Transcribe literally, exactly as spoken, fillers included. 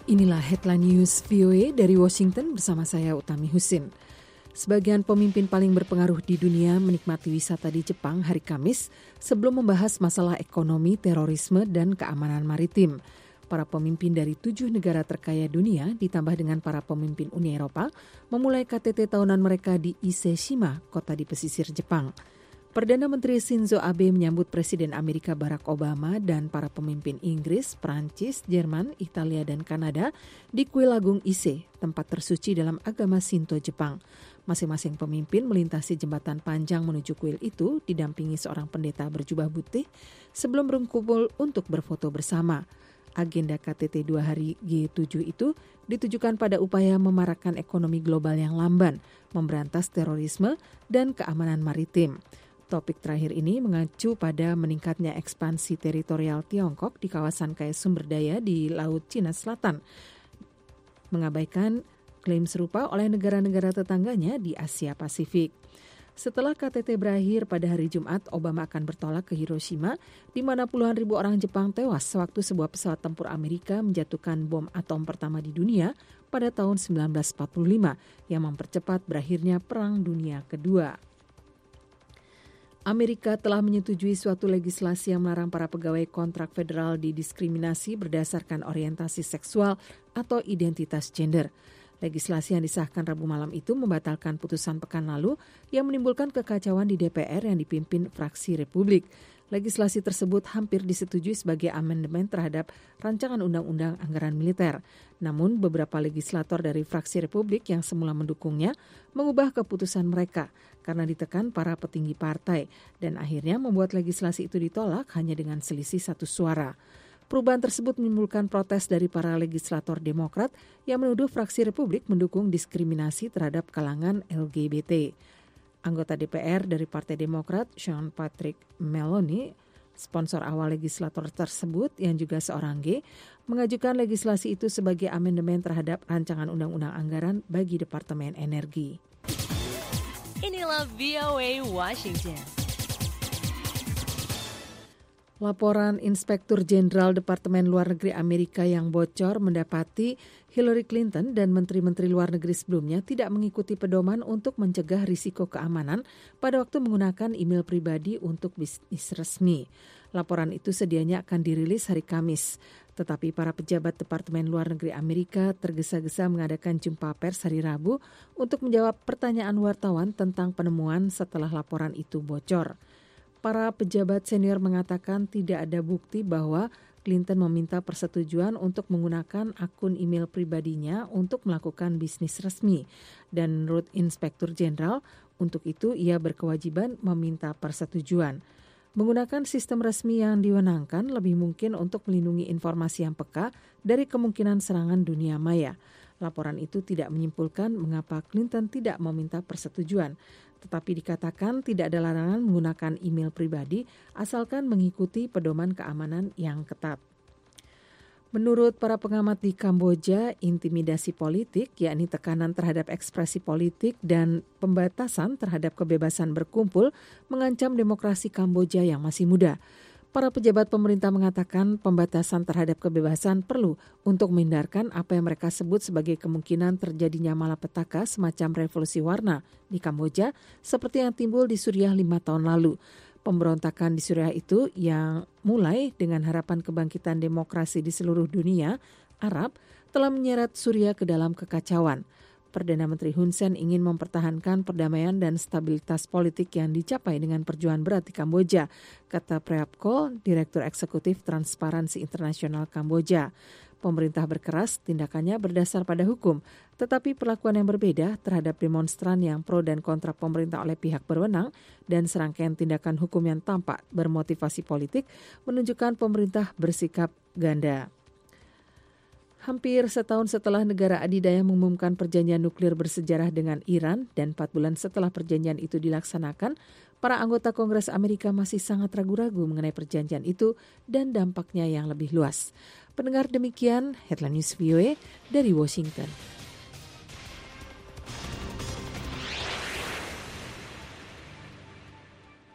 Inilah headline news V O A dari Washington bersama saya Utami Husin. Sebagian pemimpin paling berpengaruh di dunia menikmati wisata di Jepang hari Kamis sebelum membahas masalah ekonomi, terorisme, dan keamanan maritim. Para pemimpin dari tujuh negara terkaya dunia ditambah dengan para pemimpin Uni Eropa memulai K T T tahunan mereka di Ise-shima, kota di pesisir Jepang. Perdana Menteri Shinzo Abe menyambut Presiden Amerika Barack Obama dan para pemimpin Inggris, Prancis, Jerman, Italia, dan Kanada di Kuil Agung Ise, tempat tersuci dalam agama Shinto Jepang. Masing-masing pemimpin melintasi jembatan panjang menuju kuil itu didampingi seorang pendeta berjubah putih sebelum berkumpul untuk berfoto bersama. Agenda K T T dua hari G tujuh itu ditujukan pada upaya memarakkan ekonomi global yang lamban, memberantas terorisme, dan keamanan maritim. Topik terakhir ini mengacu pada meningkatnya ekspansi teritorial Tiongkok di kawasan kaya sumber daya di Laut Cina Selatan, mengabaikan klaim serupa oleh negara-negara tetangganya di Asia Pasifik. Setelah K T T berakhir pada hari Jumat, Obama akan bertolak ke Hiroshima, di mana puluhan ribu orang Jepang tewas sewaktu sebuah pesawat tempur Amerika menjatuhkan bom atom pertama di dunia pada tahun sembilan belas empat puluh lima yang mempercepat berakhirnya Perang Dunia Kedua. Amerika telah menyetujui suatu legislasi yang melarang para pegawai kontrak federal didiskriminasi berdasarkan orientasi seksual atau identitas gender. Legislasi yang disahkan Rabu malam itu membatalkan putusan pekan lalu yang menimbulkan kekacauan di D P R yang dipimpin fraksi Republik. Legislasi tersebut hampir disetujui sebagai amandemen terhadap rancangan undang-undang anggaran militer. Namun beberapa legislator dari fraksi Republik yang semula mendukungnya mengubah keputusan mereka karena ditekan para petinggi partai dan akhirnya membuat legislasi itu ditolak hanya dengan selisih satu suara. Perubahan tersebut menimbulkan protes dari para legislator Demokrat yang menuduh fraksi Republik mendukung diskriminasi terhadap kalangan L G B T. Anggota D P R dari Partai Demokrat, Sean Patrick Maloney, sponsor awal legislator tersebut yang juga seorang gay, mengajukan legislasi itu sebagai amandemen terhadap rancangan undang-undang anggaran bagi Departemen Energi. Inilah V O A Washington. Laporan Inspektur Jenderal Departemen Luar Negeri Amerika yang bocor mendapati Hillary Clinton dan menteri-menteri luar negeri sebelumnya tidak mengikuti pedoman untuk mencegah risiko keamanan pada waktu menggunakan email pribadi untuk bisnis resmi. Laporan itu sedianya akan dirilis hari Kamis. Tetapi para pejabat Departemen Luar Negeri Amerika tergesa-gesa mengadakan jumpa pers hari Rabu untuk menjawab pertanyaan wartawan tentang penemuan setelah laporan itu bocor. Para pejabat senior mengatakan tidak ada bukti bahwa Clinton meminta persetujuan untuk menggunakan akun email pribadinya untuk melakukan bisnis resmi. Dan menurut Inspektur Jenderal, untuk itu ia berkewajiban meminta persetujuan. Menggunakan sistem resmi yang diwenangkan lebih mungkin untuk melindungi informasi yang peka dari kemungkinan serangan dunia maya. Laporan itu tidak menyimpulkan mengapa Clinton tidak meminta persetujuan. Tetapi dikatakan tidak ada larangan menggunakan email pribadi asalkan mengikuti pedoman keamanan yang ketat. Menurut para pengamat di Kamboja, intimidasi politik, yakni tekanan terhadap ekspresi politik dan pembatasan terhadap kebebasan berkumpul, mengancam demokrasi Kamboja yang masih muda. Para pejabat pemerintah mengatakan pembatasan terhadap kebebasan perlu untuk menghindarkan apa yang mereka sebut sebagai kemungkinan terjadinya malapetaka semacam revolusi warna di Kamboja seperti yang timbul di Suriah lima tahun lalu. Pemberontakan di Suriah itu yang mulai dengan harapan kebangkitan demokrasi di seluruh dunia Arab telah menyeret Suriah ke dalam kekacauan. Perdana Menteri Hun Sen ingin mempertahankan perdamaian dan stabilitas politik yang dicapai dengan perjuangan berat di Kamboja, kata Preap Ko, Direktur Eksekutif Transparansi Internasional Kamboja. Pemerintah berkeras tindakannya berdasar pada hukum, tetapi perlakuan yang berbeda terhadap demonstran yang pro dan kontra pemerintah oleh pihak berwenang dan serangkaian tindakan hukum yang tampak bermotivasi politik menunjukkan pemerintah bersikap ganda. Hampir setahun setelah negara adidaya mengumumkan perjanjian nuklir bersejarah dengan Iran dan empat bulan setelah perjanjian itu dilaksanakan, para anggota Kongres Amerika masih sangat ragu-ragu mengenai perjanjian itu dan dampaknya yang lebih luas. Pendengar, demikian Headline News V O A dari Washington.